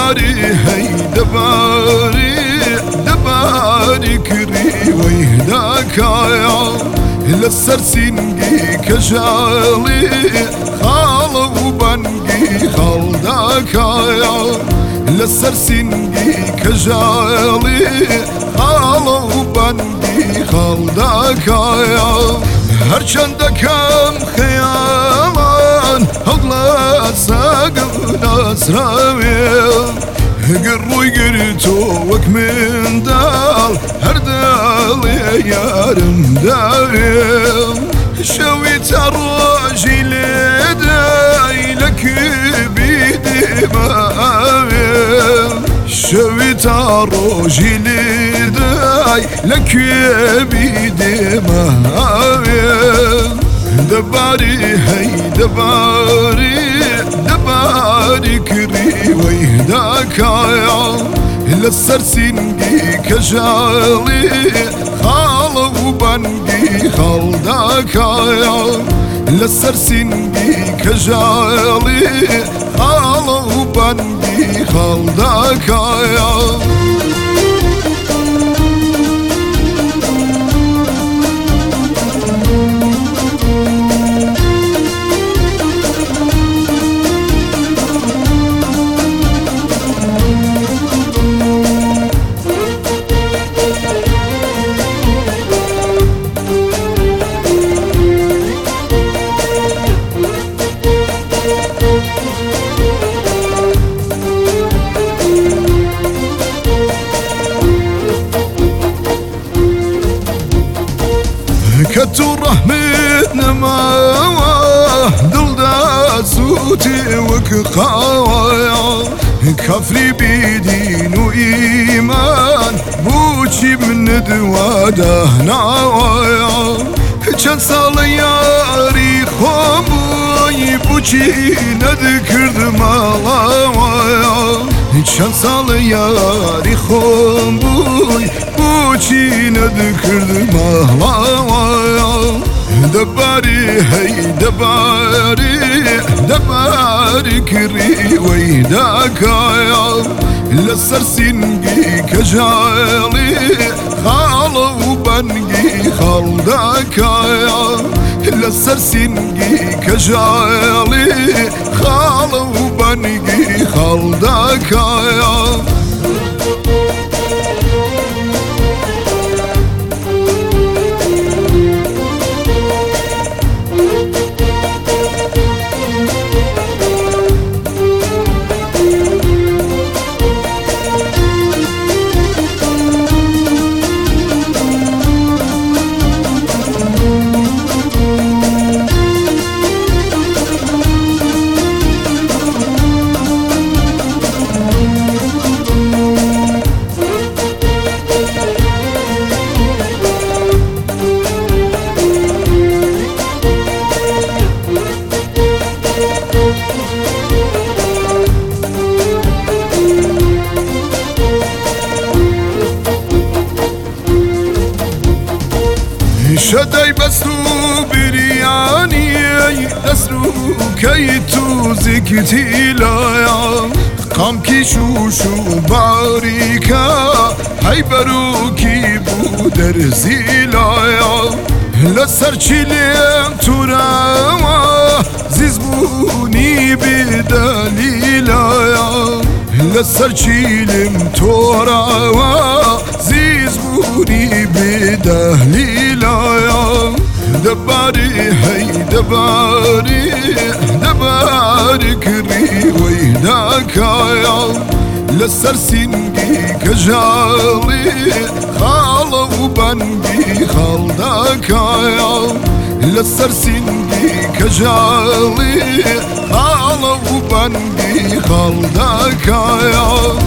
دباري هي دباري كري ويهداك يا لسر سنجي كجالي خالو بنجي خالداك يا لسر سنجي كجالي خالو بنجي خالداك يا هرچندكم خيامان هغلا ساقل نسراويل قروي قرتو وك من دال هر دال يارم داويل شويت الراجي لداي لك بيدي ماويل شويت الراجي لداي لك بيدي ماويل دباري هي دباري كري ويهداك يا لسر سنجي كجالي خالو بنجي خالداك يا لسر سنجي كجالي خالو بنجي خالداك يا كتو رحمتنا ما دل دا سوتي وكقاويا كفري بدين وإيمان بوشي من دواده ناويا كان صالياري خومي بوشي ندكرد مالاويا كان صالياري خومي بوشي ندكرد مالاويا دباري هي دباري كري ويداك يا لسر سنجي كجالي خالو بنجي خالداك يا لسر سنجي كجالي خالو بنجي خالداك يا شداي بسو برياني دسرو كيتو زكتي لايا قام كي شوشو باريكا هاي بروكي بودر زيلايا لسر چلم تراما زيزبوني بدليلايا لسر چلم تراما زيزبوني بدليلايا دباري هي دباري كري ويداك يا لسر سنجي كجالي خالو بنجي خالداك يا لسر سنجي كجالي خالو بنجي خالداك يا